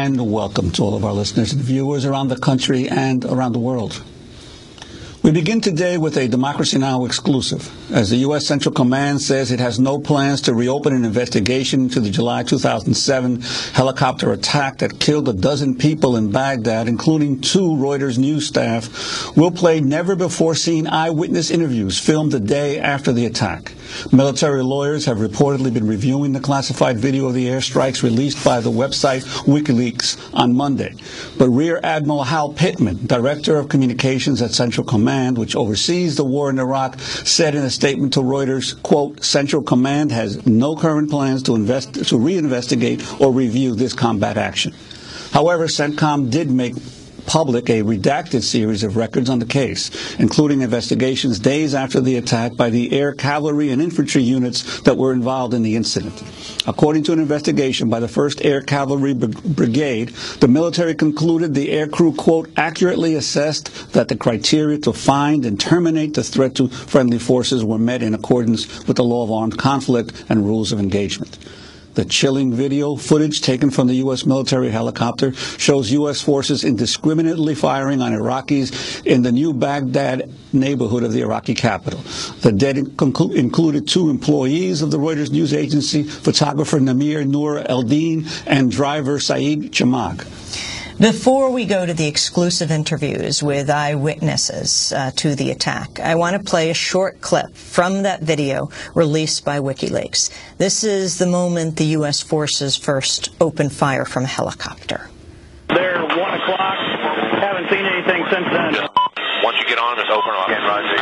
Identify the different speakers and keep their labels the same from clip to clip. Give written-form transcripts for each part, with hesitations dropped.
Speaker 1: and welcome to all of our listeners and viewers around the country and around the world. We begin today with a Democracy Now! Exclusive, as the U.S. Central Command says it has no plans to reopen an investigation into the July 2007 helicopter attack that killed a dozen people in Baghdad, including 2 Reuters news staff. We'll play never-before-seen eyewitness interviews filmed the day after the attack. Military lawyers have reportedly been reviewing the classified video of the airstrikes released by the website WikiLeaks on Monday. But Rear Admiral Hal Pittman, Director of Communications at Central Command, which oversees the war in Iraq, said in a statement to Reuters, quote, Central Command has no current plans to reinvestigate or review this combat action. However, CENTCOM did make public a redacted series of records on the case, including investigations days after the attack by the air cavalry and infantry units that were involved in the incident. According to an investigation by the 1st Air Cavalry Brigade, the military concluded the aircrew, quote, accurately assessed that the criteria to find and terminate the threat to friendly forces were met in accordance with the law of armed conflict and rules of engagement. The chilling video footage taken from the U.S. military helicopter shows U.S. forces indiscriminately firing on Iraqis in the new Baghdad neighborhood of the Iraqi capital. The dead included 2 employees of the Reuters news agency, photographer Namir Noor Eldin and driver Saeed Chamag.
Speaker 2: Before we go to the exclusive interviews with eyewitnesses to the attack, I want to play a short clip from that video released by WikiLeaks. This is the moment the U.S. forces first opened fire from a helicopter.
Speaker 3: They're 1 o'clock. Haven't seen anything since then.
Speaker 4: Once you get on, it's open off.
Speaker 5: Roger.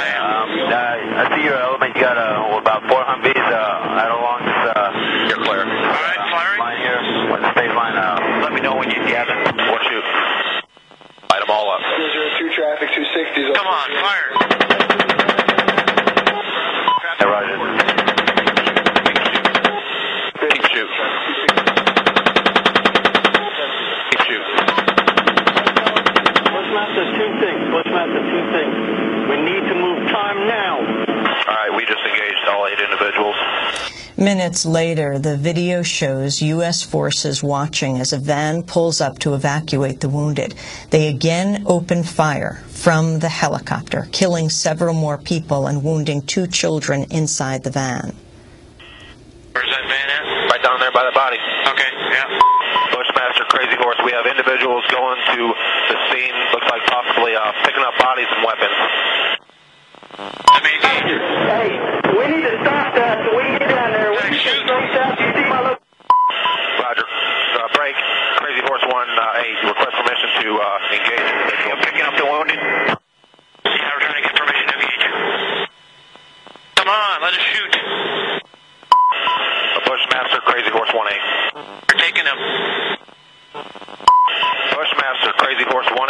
Speaker 5: I see your element. You got about 4 Humvees out along this.
Speaker 4: You're clear. All right, firing.
Speaker 5: Line here. What's the state line?
Speaker 4: Let me know when you gather. What shoot? Light them all up.
Speaker 6: 202 traffic, 260s.
Speaker 4: Come on, fire.
Speaker 5: Hey, Roger.
Speaker 4: Keep shoot. Keep shoot.
Speaker 3: Bushmaster, 2 things. Bushmaster, 2 things. We need to move time now.
Speaker 4: All right, we just engaged all 8 individuals.
Speaker 2: Minutes later, the video shows U.S. forces watching as a van pulls up to evacuate the wounded. They again open fire from the helicopter, killing several more people and wounding 2 children inside the van.
Speaker 4: Where's that van at? Right down there by the body. Okay, yeah. Bushmaster, Crazy Horse, we have individuals going to the scene, looks like possibly picking up bodies and weapons.
Speaker 3: Hey, we need to stop that so we can get down there. We need to straight south. You see my look?
Speaker 4: Roger. Break. Crazy Horse 1-8. Request permission to engage. Picking up the wounded. Yeah, we're trying to get permission to engage. Come on, let us shoot. Bushmaster, Crazy Horse 1-8. We're taking him. Bushmaster, Crazy Horse 1-8.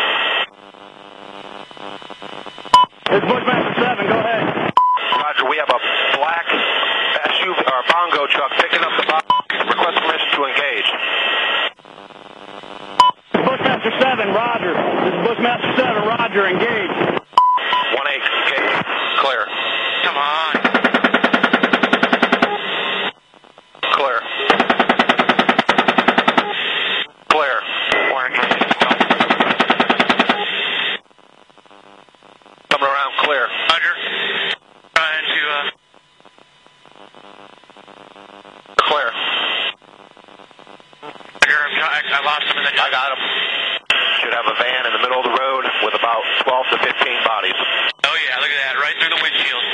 Speaker 3: It's Bushmaster 7. Go ahead.
Speaker 4: Roger, we have a black SUV or bongo truck picking up the box. Request permission to engage.
Speaker 3: Bushmaster 7, Roger. This is Bushmaster 7, Roger. Engage.
Speaker 4: 1-8, engage. Clear. Come on. Clear. Clear. Coming around clear. Roger. Trying to, clear. I lost him in the... I got him. Should have a van in the middle of the road with about 12 to 15 bodies. Oh yeah, look at that. Right through the windshield.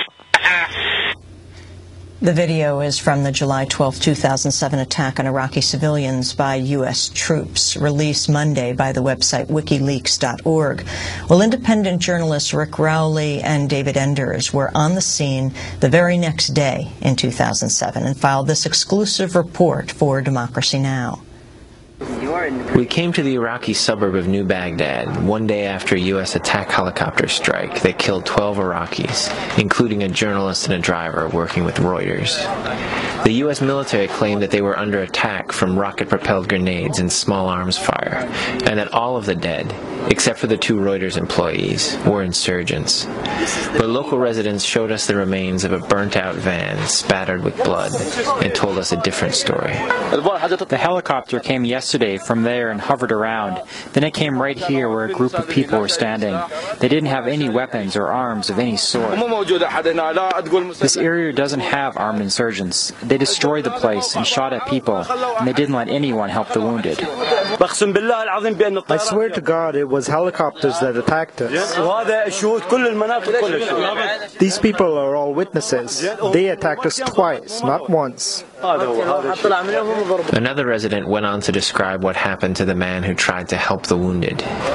Speaker 2: The video is from the July 12, 2007 attack on Iraqi civilians by U.S. troops, released Monday by the website WikiLeaks.org. Well, independent journalists Rick Rowley and David Enders were on the scene the very next day in 2007 and filed this exclusive report for Democracy Now!
Speaker 7: We came to the Iraqi suburb of New Baghdad one day after a U.S. attack helicopter strike that killed 12 Iraqis, including a journalist and a driver working with Reuters. The U.S. military claimed that they were under attack from rocket-propelled grenades and small arms fire, and that all of the dead, except for the 2 Reuters employees, were insurgents. But local residents showed us the remains of a burnt-out van spattered with blood and told us a different story.
Speaker 8: The helicopter came yesterday Monday from there and hovered around. Then it came right here where a group of people were standing. They didn't have any weapons or arms of any sort. This area doesn't have armed insurgents. They destroyed the place and shot at people, and they didn't let anyone help the wounded.
Speaker 9: I swear to God it was helicopters that attacked us. These people are all witnesses. They attacked us twice, not once.
Speaker 7: Another resident went on to describe what happened to the man who tried to help the wounded.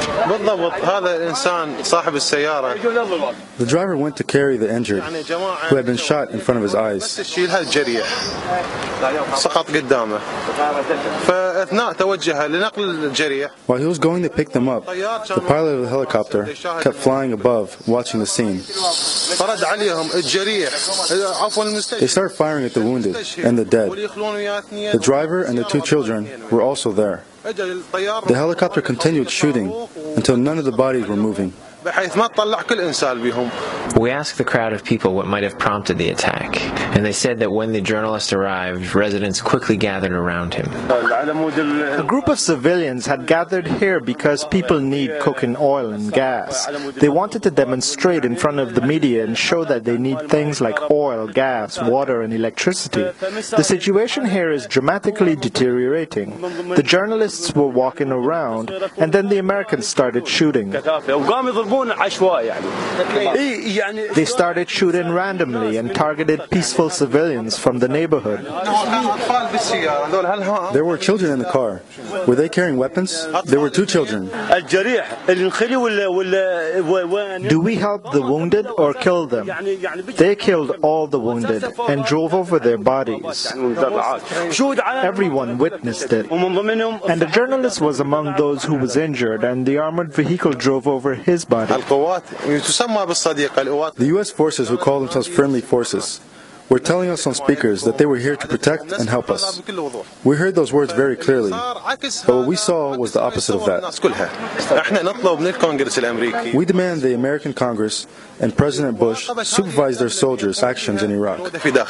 Speaker 10: The driver went to carry the injured, who had been shot in front of his eyes. While he was going to pick them up, the pilot of the helicopter kept flying above, watching the scene. They started firing at the wounded and the dead. The driver and the two children were also there. The helicopter continued shooting until none of the bodies were moving.
Speaker 7: We asked the crowd of people what might have prompted the attack, and they said that when the journalist arrived, residents quickly gathered around him.
Speaker 9: A group of civilians had gathered here because people need cooking oil and gas. They wanted to demonstrate in front of the media and show that they need things like oil, gas, water, and electricity. The situation here is dramatically deteriorating. The journalists were walking around, and then the Americans started shooting. They started shooting randomly and targeted peaceful civilians from the neighborhood.
Speaker 10: There were children in the car. Were they carrying weapons? There were two children.
Speaker 9: Do we help the wounded or kill them? They killed all the wounded and drove over their bodies. Everyone witnessed it. And the journalist was among those who was injured, and the armored vehicle drove over his body.
Speaker 10: The U.S. forces, who call themselves friendly forces, were telling us on speakers that they were here to protect and help us. We heard those words very clearly, but what we saw was the opposite of that. We demand the American Congress and President Bush supervise their soldiers' actions in Iraq.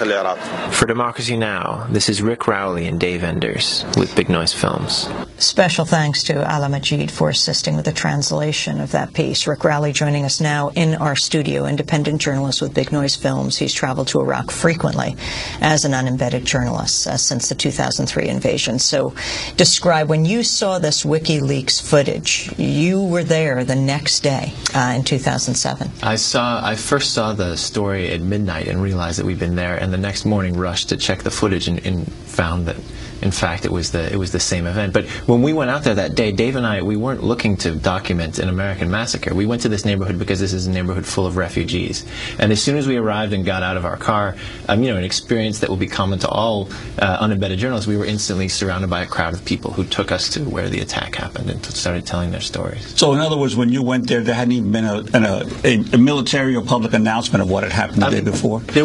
Speaker 7: For Democracy Now!, this is Rick Rowley and Dave Enders with Big Noise Films.
Speaker 2: Special thanks to Ala Majid for assisting with the translation of that piece. Rick Rowley joining us now in our studio, independent journalist with Big Noise Films. He's traveled to Iraq frequently as an unembedded journalist since the 2003 invasion. So describe, when you saw this WikiLeaks footage, you were there the next day in 2007.
Speaker 7: I first saw the story at midnight and realized that we'd been there, and the next morning rushed to check the footage and found that, in fact, it was the same event. But when we went out there that day, Dave and I, we weren't looking to document an American massacre. We went to this neighborhood because this is a neighborhood full of refugees. And as soon as we arrived and got out of our car, an experience that will be common to all unembedded journalists, we were instantly surrounded by a crowd of people who took us to where the attack happened and started telling their stories.
Speaker 1: So, in other words, when you went there hadn't even been a military or public announcement of what had happened the day before? The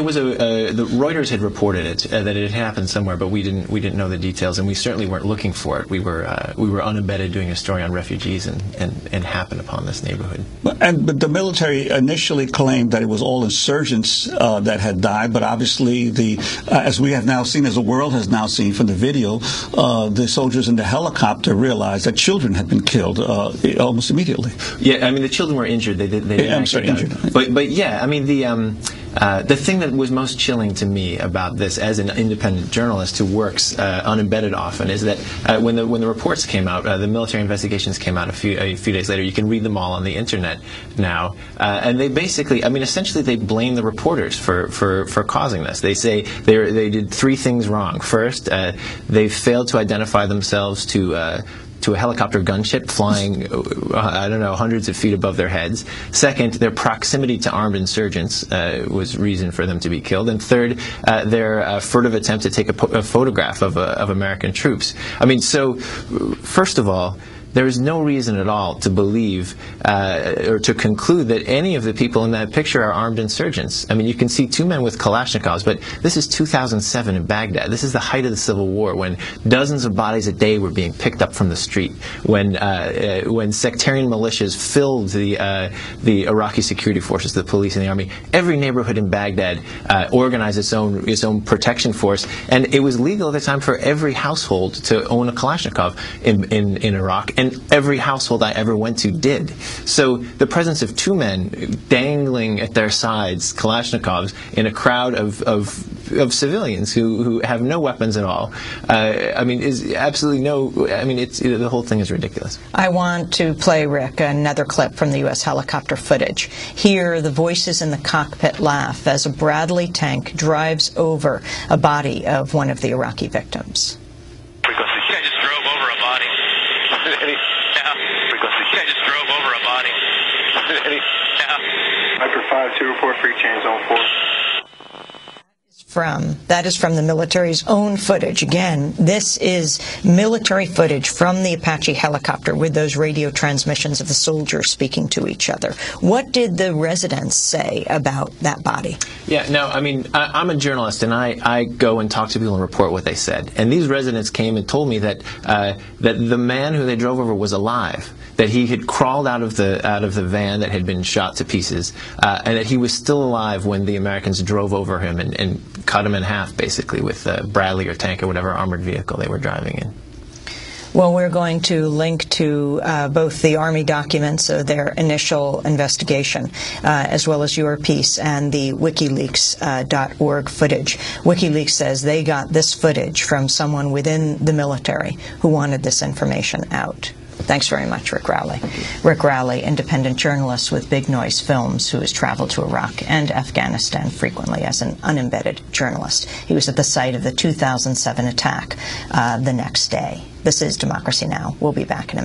Speaker 7: Reuters had reported it, that it had happened somewhere, but we didn't know the details, and we certainly weren't looking for it. We were unembedded doing a story on refugees and happened upon this neighborhood.
Speaker 1: But the military initially claimed that it was all insurgents that had died, but obviously as we have now seen, as the world has now seen from the video, the soldiers in the helicopter realized that children had been killed almost immediately.
Speaker 7: Yeah, I mean, the children were injured. They didn't actually die. But yeah, I mean, the thing that was most chilling to me about this as an independent journalist who works unembedded often is that when the reports came out, the military investigations came out a few days later. You can read them all on the internet now, and they basically, essentially they blame the reporters for causing this. They say they did three things wrong. First, they failed to identify themselves to a helicopter gunship flying, hundreds of feet above their heads. Second, their proximity to armed insurgents was reason for them to be killed. And third, their furtive attempt to take a photograph of American troops. I mean, so first of all, there is no reason at all to believe or to conclude that any of the people in that picture are armed insurgents. I mean, you can see two men with Kalashnikovs, but this is 2007 in Baghdad. This is the height of the Civil War, when dozens of bodies a day were being picked up from the street, when sectarian militias filled the Iraqi security forces, the police and the army. Every neighborhood in Baghdad organized its own protection force, and it was legal at the time for every household to own a Kalashnikov in Iraq, and every household I ever went to did. So the presence of two men dangling at their sides Kalashnikovs in a crowd of civilians who have no weapons at all, I mean, is absolutely no. I mean, the whole thing is ridiculous.
Speaker 2: I want to play, Rick, another clip from the U.S. helicopter footage. Here, the voices in the cockpit laugh as a Bradley tank drives over a body of one of the Iraqi victims.
Speaker 4: Frequency. I just drove over a body. Yeah. Frequency. I just drove over a body. Yeah.
Speaker 6: Viper 5, 2 report, free change, zone 4.
Speaker 2: That is from the military's own footage. Again, this is military footage from the Apache helicopter with those radio transmissions of the soldiers speaking to each other. What did the residents say about that body?
Speaker 7: Yeah, no, I mean, I'm a journalist, and I go and talk to people and report what they said. And these residents came and told me that that the man who they drove over was alive, that he had crawled out of the van that had been shot to pieces, and that he was still alive when the Americans drove over him and cut him in half, basically, with a Bradley or tank or whatever armored vehicle they were driving in.
Speaker 2: Well, we're going to link to both the Army documents of their initial investigation, as well as your piece, and the WikiLeaks.org footage. WikiLeaks says they got this footage from someone within the military who wanted this information out. Thanks very much, Rick Rowley. Rick Rowley, independent journalist with Big Noise Films, who has traveled to Iraq and Afghanistan frequently as an unembedded journalist. He was at the site of the 2007 attack the next day. This is Democracy Now! We'll be back in a minute.